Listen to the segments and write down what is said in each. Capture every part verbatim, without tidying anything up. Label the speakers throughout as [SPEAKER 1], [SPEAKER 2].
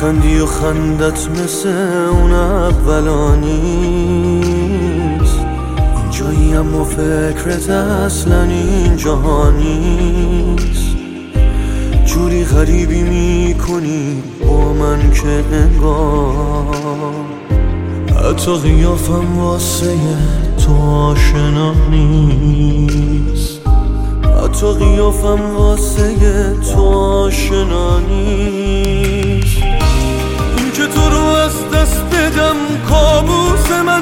[SPEAKER 1] میخندی و خندت مثل اون اولا نیست، اینجایی اما فکرت اصلا این جهان نیست. جوری غریبی میکنی با من که انگار حتی قیافم واسه تو آشنا نیست، حتی قیافم واسه تو آشنا نیست. این که تو رو از دست بدم کابوس من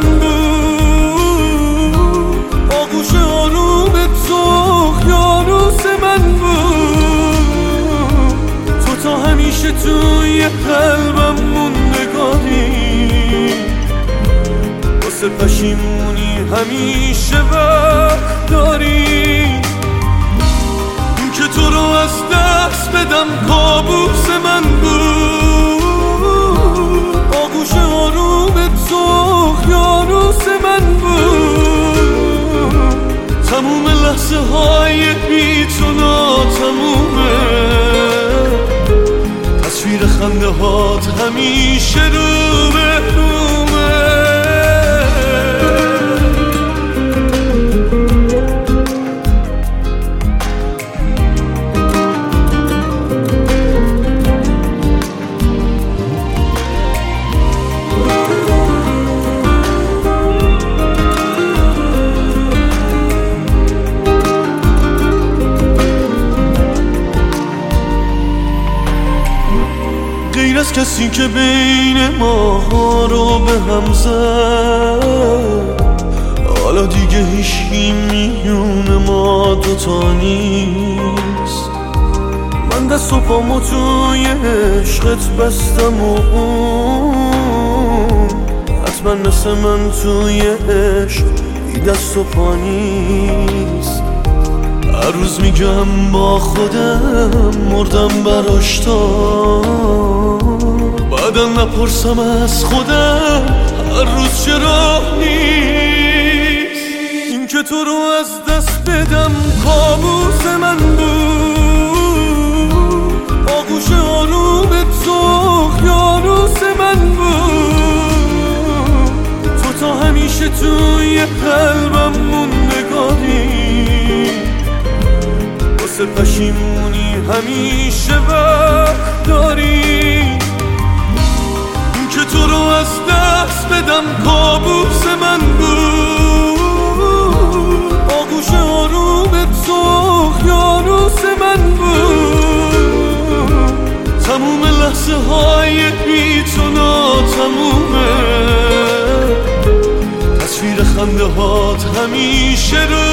[SPEAKER 1] بود، آغوش آروم تو اقیانوس من بود. تو تا همیشه توی قلبم موندگاری، واسه پشیمونی همیشه وقت داری. که تو رو از دست بدم کابوس من بود، آغوش آروم تو اقیانوس من بود. تموم لحظه های بی تو ناتمومه، تصویر خنده هات همیشه رو به رومه. غیر از کسی که بین ما رو به هم زد، حالا دیگه هیچی میونه ما دوتا نیست. من دست و پامو توی عشقت بستم و اون حتما مثل من توی عشق بی دست و پا نیست. هر روز میگم با خودم مردم براش تا بعدا نپرسم از خودم هر روز چرا نیست. این که تو رو از دست بدم کابوس من بود، آغوش آروم تو اقیانوس من بود. تو تا همیشه توی قلبم موندگاری، واسه پشیمونی همیشه وقت داری. که تو رو از دست بدم کابوس من بود، آغوش آروم تو اقیانوس من بود. تموم لحظه های بی تو ناتمومه، تصویر خنده هات همیشه رو